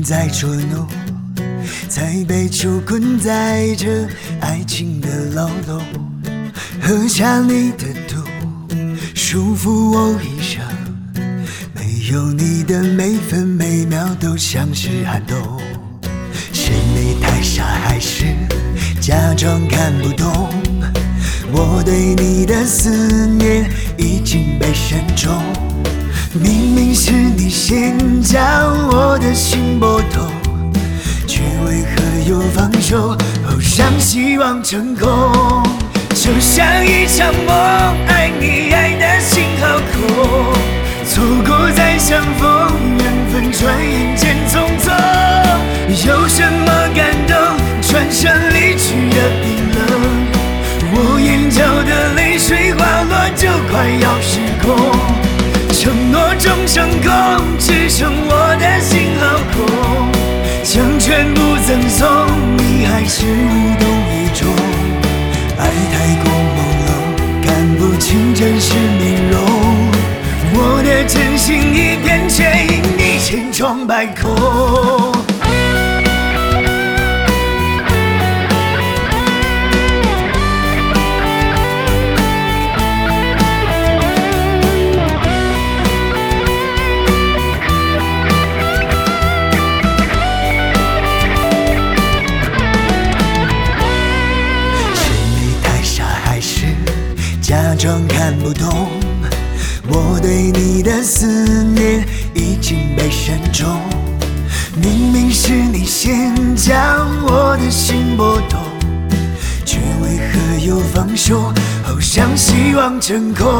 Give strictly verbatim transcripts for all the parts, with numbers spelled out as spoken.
在捉弄，才被囚困在这爱情的牢笼。喝下你的毒，束缚我一生。没有你的每分每秒都像是寒冬。是你太傻，还是假装看不懂？我对你的思念已经被深重。明明是你先将我的心拨动，却为何又放手？好让希望成空，就像一场梦，爱你爱的心好空，错过再相逢，缘分转眼间匆匆。有什么感动，转身离去的冰冷？我眼角的泪水滑落，就快要失控。承诺终成空，只剩我的心好空，将全部赠送，你还是无动于衷。爱太过朦胧，看不清真实面容，我的真心一片，却因你千疮百孔。假装看不懂，我对你的思念已经被深重。明明是你先将我的心拨动，却为何又放手？好让希望成空。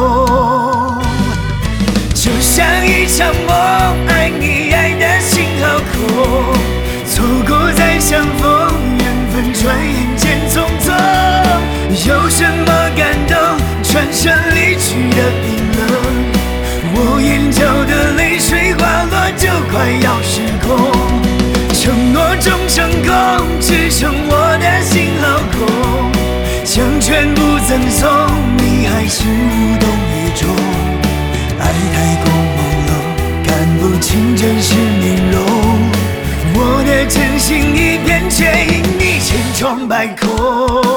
就像一场梦，爱你爱的心好空，错过再相逢，缘分转眼间匆匆。有什么感动，转身离去的冰冷？我眼角的泪水滑落，就快要失控。承诺终成空，只剩我的心好空，将全部赠送，你还是无动于衷。爱太过朦胧，看不清真实面容，我的真心一片，却因你千疮百孔。